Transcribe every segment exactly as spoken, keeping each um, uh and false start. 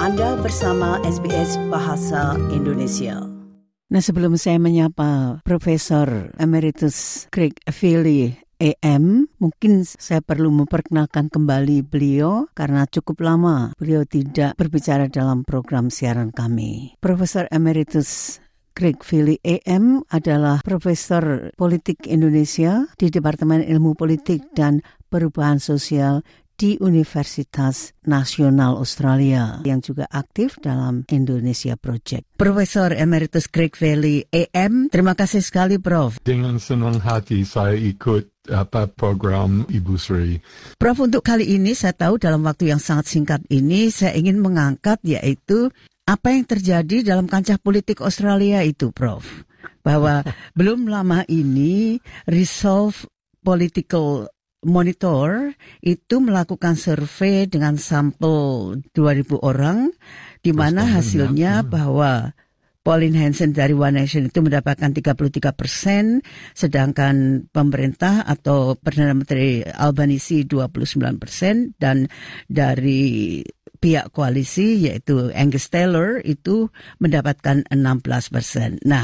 Anda bersama S B S Bahasa Indonesia. Nah, sebelum saya menyapa Profesor Emeritus Craig Fili A M, mungkin saya perlu memperkenalkan kembali beliau karena cukup lama beliau tidak berbicara dalam program siaran kami. Profesor Emeritus Craig Fili A M adalah Profesor Politik Indonesia di Departemen Ilmu Politik dan Perubahan Sosial di Universitas Nasional Australia yang juga aktif dalam Indonesia Project. Profesor Emeritus Craig Fili A M, terima kasih sekali Prof. Dengan senang hati saya ikut apa program Ibu Sri. Prof, untuk kali ini saya tahu dalam waktu yang sangat singkat ini saya ingin mengangkat yaitu apa yang terjadi dalam kancah politik Australia itu, Prof. Bahwa belum lama ini Resolve Political Monitor itu melakukan survei dengan sampel dua ribu orang, di mana hasilnya bahwa Pauline Hanson dari One Nation itu mendapatkan tiga puluh tiga persen, sedangkan pemerintah atau Perdana Menteri Albanese dua puluh sembilan persen, dan dari pihak koalisi yaitu Angus Taylor itu mendapatkan enam belas persen. Nah,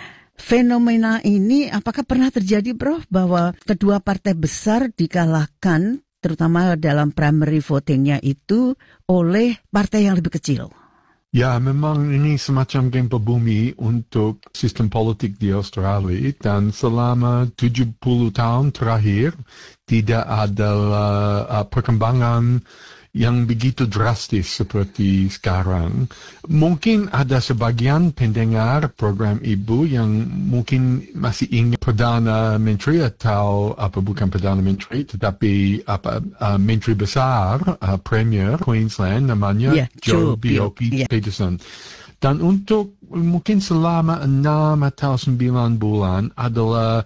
fenomena ini apakah pernah terjadi, Prof, bahwa kedua partai besar dikalahkan terutama dalam primary votingnya itu oleh partai yang lebih kecil? Ya, memang ini semacam gempa bumi untuk sistem politik di Australia, dan selama tujuh puluh tahun terakhir tidak ada uh, perkembangan yang begitu drastis seperti sekarang. Mungkin ada sebagian pendengar program Ibu yang mungkin masih ingat Perdana Menteri atau apa bukan Perdana Menteri tetapi apa uh, Menteri Besar uh, Premier Queensland namanya yeah, Joe B O P yeah. Peterson. Dan untuk mungkin selama enam atau sembilan bulan adalah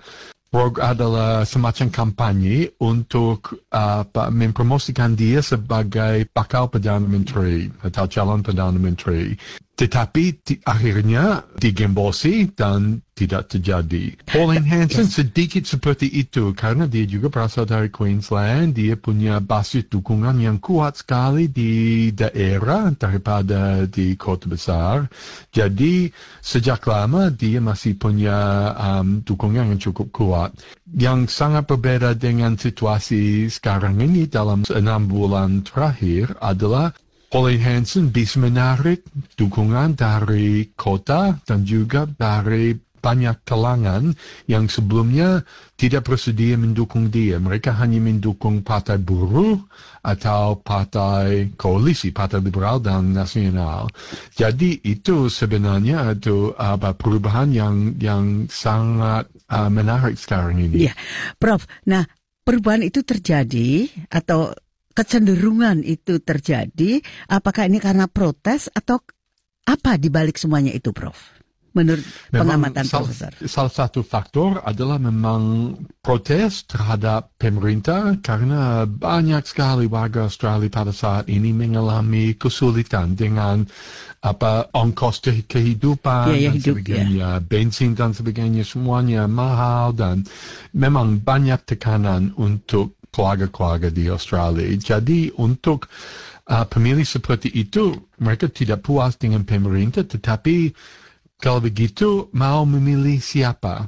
adalah semacam kampanye untuk uh, mempromosikan dia sebagai bakal Perdana Menteri atau calon Perdana Menteri. Tetapi t- akhirnya digembosi dan tidak terjadi. Pauline Hanson sedikit seperti itu karena dia juga berasal dari Queensland. Dia punya basis dukungan yang kuat sekali di daerah daripada di kota besar. Jadi sejak lama dia masih punya um, dukungan yang cukup kuat. Yang sangat berbeda dengan situasi sekarang ini dalam enam bulan terakhir adalah Pauline Hanson bisa menarik dukungan dari kota dan juga dari banyak kalangan yang sebelumnya tidak bersedia mendukung dia. Mereka hanya mendukung partai buruh atau partai koalisi, partai liberal dan nasional. Jadi itu sebenarnya itu uh, perubahan yang yang sangat uh, menarik sekarang ini. Ya, Prof. Nah, perubahan itu terjadi atau kecenderungan itu terjadi, apakah ini karena protes atau apa di balik semuanya itu, Prof? Menurut memang pengamatan sal- Profesor. Salah satu faktor adalah memang protes terhadap pemerintah karena banyak sekali warga Australia pada saat ini mengalami kesulitan dengan apa ongkos kehidupan ya, ya, dan hidup, sebagainya, ya. bensin dan sebagainya semuanya mahal dan memang banyak tekanan untuk keluarga-keluarga di Australia. Jadi untuk uh, pemilih seperti itu, mereka tidak puas dengan pemerintah, tetapi kalau begitu mau memilih siapa?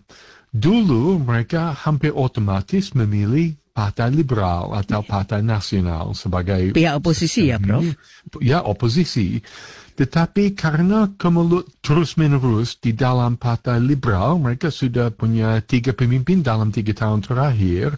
Dulu mereka hampir otomatis memilih Partai Liberal atau Partai Nasional sebagai pihak oposisi ya, Prof? Ya, oposisi. Tetapi karena kemelut terus-menerus di dalam Partai Liberal, mereka sudah punya tiga pemimpin dalam tiga tahun terakhir,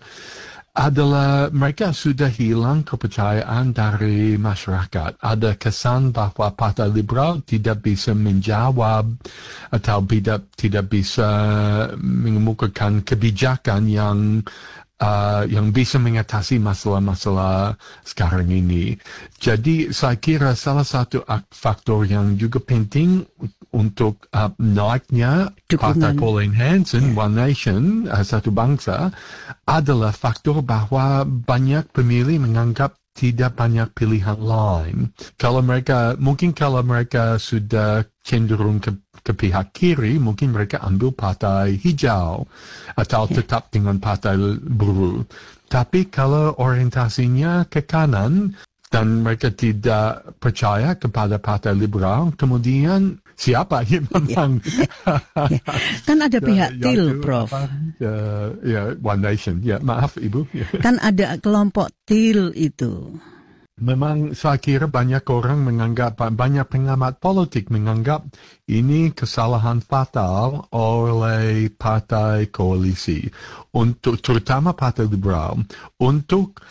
adalah mereka sudah hilang kepercayaan dari masyarakat. Ada kesan bahwa Partai Liberal tidak bisa menjawab atau tidak tidak bisa mengemukakan kebijakan yang uh, yang bisa mengatasi masalah-masalah sekarang ini. Jadi saya kira salah satu faktor yang juga penting untuk uh, naiknya Partai Pauline Hanson, yeah. One Nation, uh, satu bangsa, adalah faktor bahwa banyak pemilih menganggap tidak banyak pilihan lain. Kalau mereka, mungkin kalau mereka sudah cenderung ke, ke pihak kiri, mungkin mereka ambil partai hijau atau yeah. tetap dengan partai buruh. Tapi kalau orientasinya ke kanan, dan mereka tidak percaya kepada Partai Liberal, kemudian siapa yang memang kan ada pihak T I L, Prof. Apa, uh, ya, One Nation. Ya, maaf Ibu. Kan ada kelompok T I L itu. Memang saya kira banyak orang menganggap, banyak pengamat politik menganggap ini kesalahan fatal oleh partai koalisi, untuk terutama Partai Liberal, untuk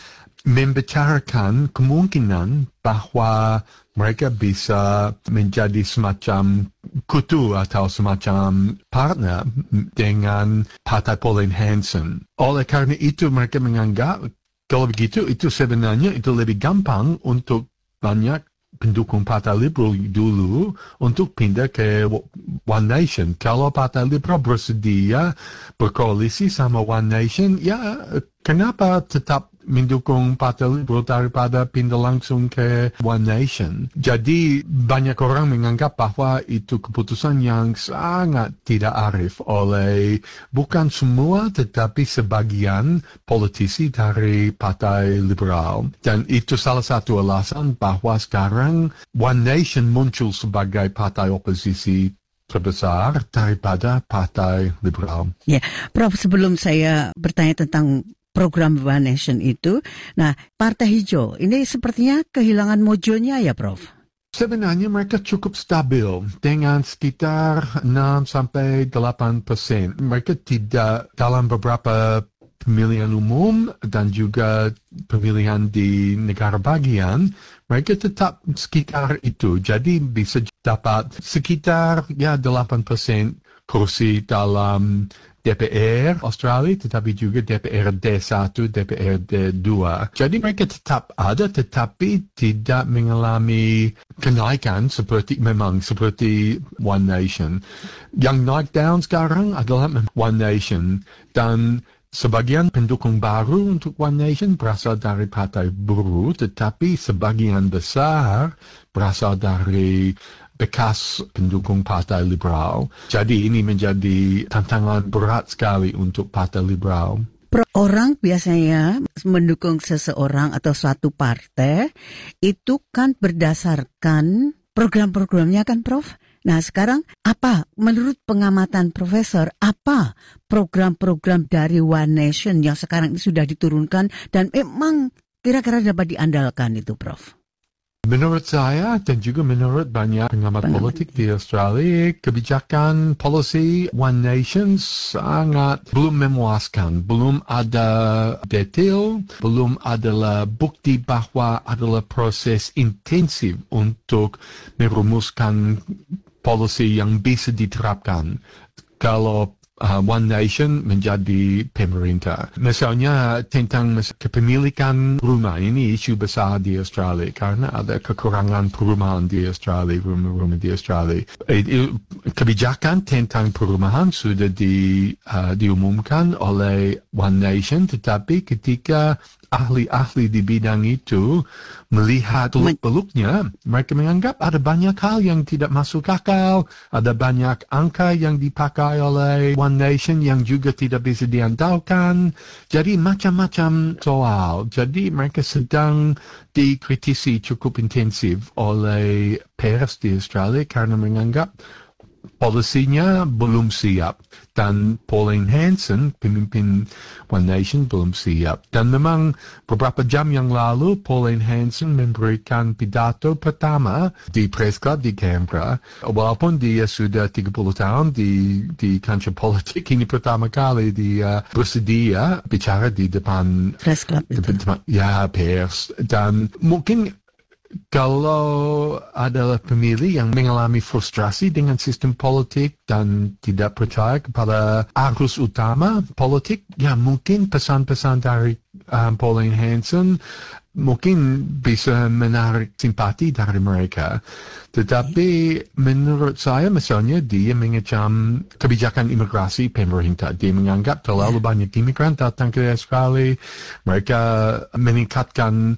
membicarakan kemungkinan bahawa mereka bisa menjadi semacam kutu atau semacam partner dengan Partai Pauline Hanson. Oleh karena itu mereka menganggap kalau begitu, itu sebenarnya itu lebih gampang untuk banyak pendukung Partai Liberal dulu untuk pindah ke One Nation. Kalau Partai Liberal bersedia berkoalisi sama One Nation, ya kenapa tetap mendukung Partai Liberal daripada pindah langsung ke One Nation? Jadi banyak orang menganggap bahwa itu keputusan yang sangat tidak arif oleh bukan semua tetapi sebagian politisi dari Partai Liberal. Dan itu salah satu alasan bahwa sekarang One Nation muncul sebagai partai oposisi terbesar daripada Partai Liberal. Ya, Prof, sebelum saya bertanya tentang program One Nation itu, nah Partai Hijau ini sepertinya kehilangan mojonya ya, Prof? Sebenarnya mereka cukup stabil dengan sekitar enam sampai delapan persen. Mereka tidak dalam beberapa pemilihan umum dan juga pemilihan di negara bagian, mereka tetap sekitar itu. Jadi bisa dapat sekitar ya delapan persen kursi dalam D P R Australia, tetapi juga D P R D satu, D P R D dua. Jadi mereka tetap ada, tetapi tidak mengalami kenaikan seperti memang seperti One Nation. Yang naik down sekarang adalah One Nation, dan sebagian pendukung baru untuk One Nation berasal dari Partai Buruh, tetapi sebagian besar berasal dari bekas pendukung Partai Liberal. Jadi ini menjadi tantangan berat sekali untuk Partai Liberal. Orang biasanya mendukung seseorang atau suatu partai itu kan berdasarkan program-programnya kan, Prof? Nah sekarang apa menurut pengamatan Profesor, apa program-program dari One Nation yang sekarang ini sudah diturunkan dan memang kira-kira dapat diandalkan itu, Prof? Menurut saya dan juga menurut banyak pengamat Pengamat. politik di Australia, kebijakan policy One Nation sangat belum memuaskan. Belum ada detail, belum adalah bukti bahwa adalah proses intensif untuk merumuskan policy yang bisa diterapkan kalau Uh, One Nation menjadi pemerintah. Misalnya tentang kepemilikan rumah, ini isu besar di Australia karena ada kekurangan perumahan di Australia, rumah-rumah di Australia. Kebijakan tentang perumahan sudah di, uh, diumumkan oleh One Nation, tetapi ketika ahli-ahli di bidang itu melihat teluk-beluknya, mereka menganggap ada banyak hal yang tidak masuk akal, ada banyak angka yang dipakai oleh One Nation yang juga tidak bisa diandalkan. Jadi macam-macam soal. Jadi mereka sedang dikritisi cukup intensif oleh pers di Australia karena menganggap polisinya belum siap dan Pauline Hanson, pemimpin One Nation, belum siap. Dan memang beberapa jam yang lalu Pauline Hanson memberikan pidato pertama di Press Club di Canberra. Walaupun dia sudah tiga puluh tahun di di kancah politik, ini pertama kali dia bersedia bicara di depan Press Club itu. Depan, ya, pers. Dan mungkin kalau adalah pemilih yang mengalami frustrasi dengan sistem politik dan tidak percaya kepada arus utama politik, ya mungkin pesan-pesan dari um, Pauline Hanson mungkin bisa menarik simpati dari mereka. Tetapi menurut saya misalnya dia mengecam kebijakan imigrasi pemerintah. Dia menganggap terlalu banyak imigran datang ke Australia. Mereka meningkatkan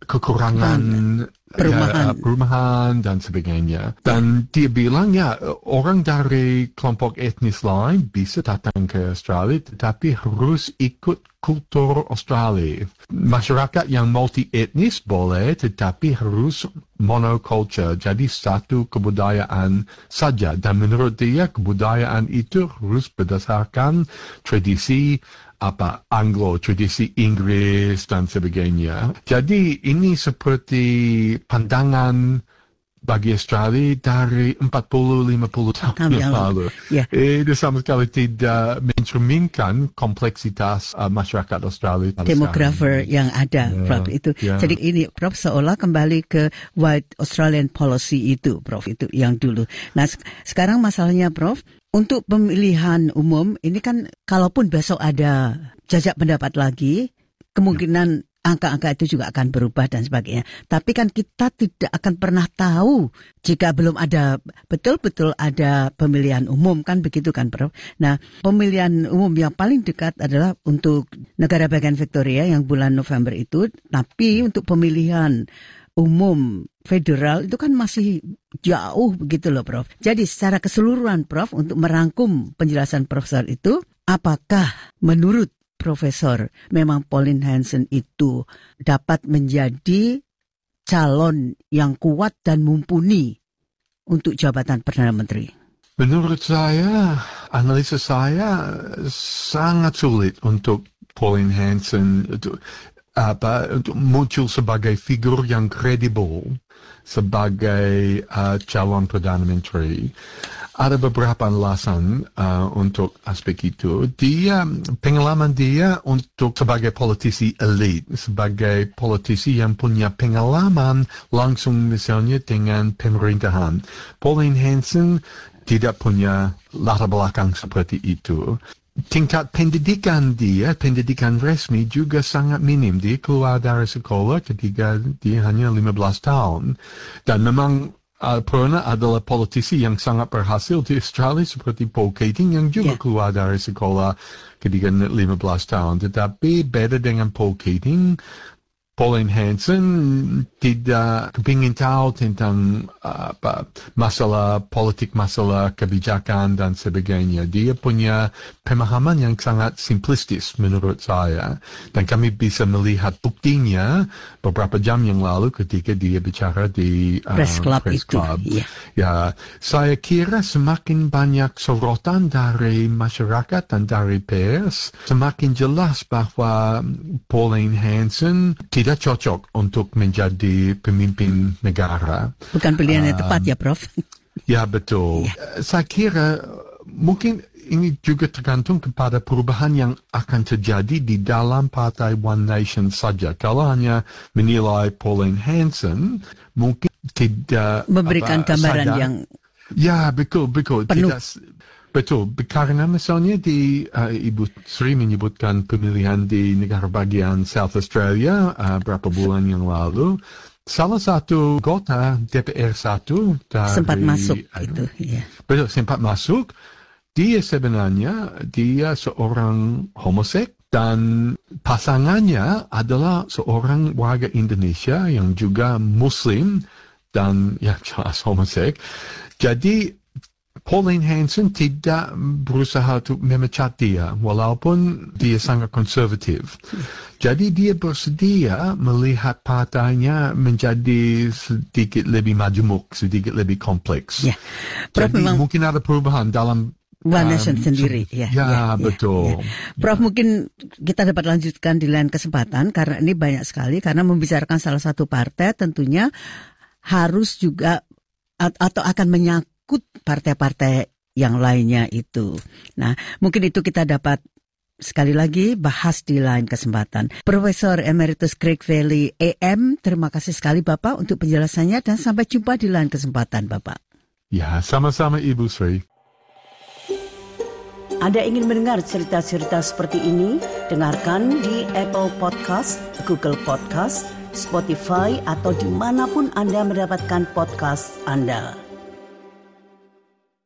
kekurangan perumahan. Ya, perumahan dan sebagainya. Dan dia bilang ya orang dari kelompok etnis lain bisa datang ke Australia tetapi harus ikut kultur Australia. Masyarakat yang multi etnis boleh tetapi harus monoculture, jadi satu kebudayaan saja. Dan menurut dia kebudayaan itu harus berdasarkan tradisi apa Anglo, tradisi Inggris dan sebagainya. Jadi ini seperti pandangan bagi Australia dari empat puluh sampai lima puluh tahun yang lalu. Yeah. Itu sama sekali tidak mencerminkan kompleksitas uh, masyarakat Australia. Demografer yang ada, yeah. Prof. Itu. Yeah. Jadi ini, Prof, seolah kembali ke White Australian Policy itu, Prof, itu yang dulu. Nah, sekarang masalahnya, Prof, untuk pemilihan umum, ini kan kalaupun besok ada jajak pendapat lagi, kemungkinan yeah. angka-angka itu juga akan berubah dan sebagainya. Tapi kan kita tidak akan pernah tahu jika belum ada, betul-betul ada pemilihan umum, kan begitu kan, Prof? Nah, pemilihan umum yang paling dekat adalah untuk negara bagian Victoria yang bulan November itu, tapi untuk pemilihan umum federal itu kan masih jauh begitu loh, Prof. Jadi secara keseluruhan, Prof, untuk merangkum penjelasan Profesor itu, apakah menurut Profesor, memang Pauline Hanson itu dapat menjadi calon yang kuat dan mumpuni untuk jabatan Perdana Menteri? Menurut saya, analisa saya sangat sulit untuk Pauline Hanson untuk apa untuk muncul sebagai figur yang kredibel sebagai uh, calon Perdana Menteri. Ada beberapa alasan uh, untuk aspek itu. Dia, pengalaman dia untuk sebagai politisi elit, sebagai politisi yang punya pengalaman langsung misalnya dengan pemerintahan. Pauline Hanson tidak punya latar belakang seperti itu. Tingkat pendidikan dia, pendidikan resmi juga sangat minim. Dia keluar dari sekolah ketika dia hanya lima belas tahun. Dan memang Uh, pernah adalah politisi yang sangat berhasil di Australia seperti Paul Keating yang juga yeah. keluar dari sekolah ketika lima belas tahun. Tetapi beda dengan Paul Keating, Pauline Hanson tidak kepingin tahu tentang uh, apa, masalah politik, masalah kebijakan dan sebagainya. Dia punya pemahaman yang sangat simplistis menurut saya. Dan kami bisa melihat buktinya beberapa jam yang lalu ketika dia bicara di uh, Press Club Press itu. Club. Yeah. Ya, saya kira semakin banyak sorotan dari masyarakat dan dari pers, semakin jelas bahwa Pauline Hanson tidak cocok untuk menjadi pemimpin negara. Bukan pilihan yang um, tepat ya, Prof? Ya, betul. Ya. Saya kira mungkin ini juga tergantung kepada perubahan yang akan terjadi di dalam partai One Nation saja. Kalau hanya menilai Pauline Hanson, mungkin tidak memberikan apa, gambaran sadar. Yang ya, betul, betul. Penuh. Tidak, betul, karena misalnya di uh, Ibu Sri menyebutkan pemilihan di negara bagian South Australia uh, berapa bulan yang lalu, salah satu anggota D P R satu dari sempat masuk uh, itu, ya. Betul, sempat masuk. Dia sebenarnya dia seorang homoseks dan pasangannya adalah seorang warga Indonesia yang juga Muslim dan ya jelas homoseks. Jadi Pauline Hanson tidak berusaha untuk memecat dia walaupun dia sangat konservatif. Jadi dia bersedia melihat partainya menjadi sedikit lebih majemuk, sedikit lebih kompleks. Ya. Jadi memang mungkin ada perubahan dalam One Nation um, sendiri. Ya, ya, ya betul. Ya. Prof, ya. Mungkin kita dapat lanjutkan di lain kesempatan karena ini banyak sekali. Karena membicarakan salah satu partai tentunya harus juga atau akan menyangkut partai-partai yang lainnya itu. Nah, mungkin itu kita dapat sekali lagi bahas di lain kesempatan. Profesor Emeritus Craig Valley A M, terima kasih sekali Bapak untuk penjelasannya dan sampai jumpa di lain kesempatan Bapak. Ya, sama-sama Ibu Sri. Anda ingin mendengar cerita-cerita seperti ini? Dengarkan di Apple Podcast, Google Podcast, Spotify, atau dimanapun Anda mendapatkan podcast Anda.